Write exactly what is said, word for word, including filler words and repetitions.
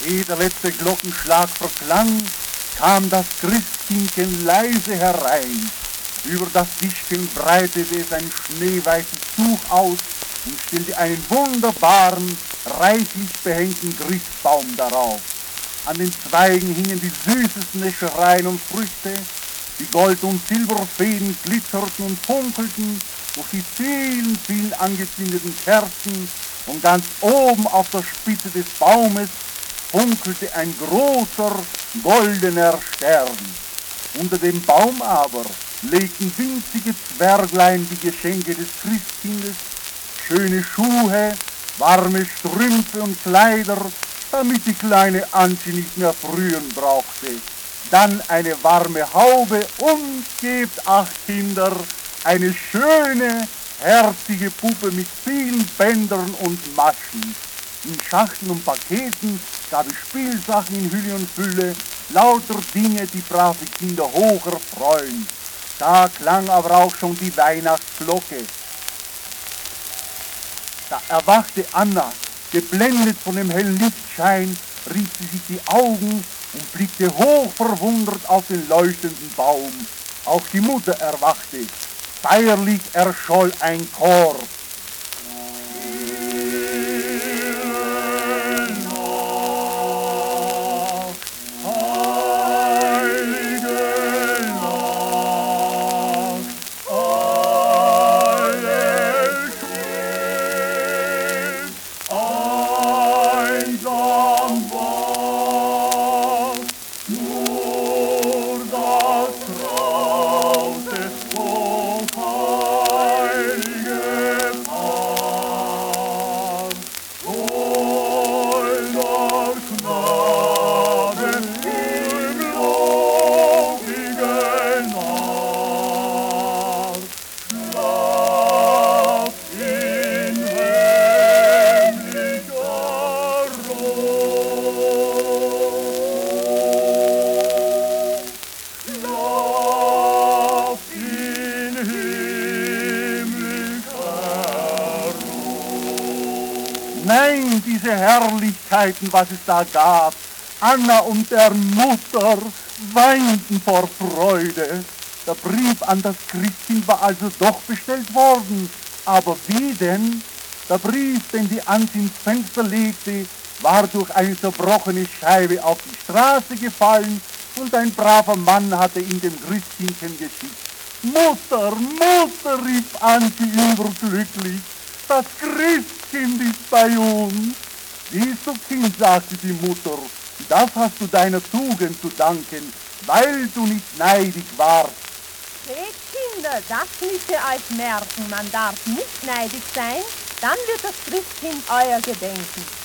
Ehe der letzte Glockenschlag verklang, kam das Christkindchen leise herein. Über das Tischchen breitete es ein schneeweißes Tuch aus und stellte einen wunderbaren, reichlich behängten Christbaum darauf. An den Zweigen hingen die süßesten Näschereien und Früchte, die Gold- und Silberfäden glitzerten und funkelten durch die vielen, vielen angezündeten Kerzen, und ganz oben auf der Spitze des Baumes funkelte ein großer, goldener Stern. Unter dem Baum aber legten winzige Zwerglein die Geschenke des Christkindes, schöne Schuhe, warme Strümpfe und Kleider, damit die kleine Antje nicht mehr frühen brauchte. Dann eine warme Haube und, gebt acht Kinder, eine schöne, herzige Puppe mit vielen Bändern und Maschen. In Schachteln und Paketen gab es Spielsachen in Hülle und Fülle, lauter Dinge, die brave Kinder hoch erfreuen. Da klang aber auch schon die Weihnachtsglocke. Da erwachte Anna, geblendet von dem hellen Lichtschein, rieb sie sich die Augen und blickte hoch verwundert auf den leuchtenden Baum. Auch die Mutter erwachte. Feierlich erscholl ein Chor. Nein, diese Herrlichkeiten, was es da gab. Anna und der Mutter weinten vor Freude. Der Brief an das Christkind war also doch bestellt worden. Aber wie denn? Der Brief, den die Antje ins Fenster legte, war durch eine zerbrochene Scheibe auf die Straße gefallen und ein braver Mann hatte ihn dem Christkindchen geschickt. Mutter, Mutter, rief Antje überglücklich. Das Christkind ist bei uns. Siehst du, Kind, sagte die Mutter, das hast du deiner Tugend zu danken, weil du nicht neidisch warst. Seht, Kinder, das müsst ihr euch merken. Man darf nicht neidisch sein, dann wird das Christkind euer gedenken.